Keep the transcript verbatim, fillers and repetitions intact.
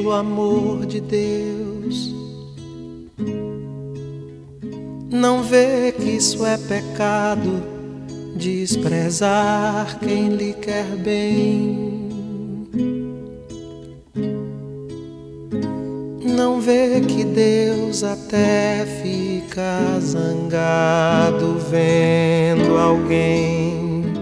pelo amor de Deus. Não vê que isso é pecado, desprezar quem lhe quer bem. Não vê que Deus até fica zangado vendo alguém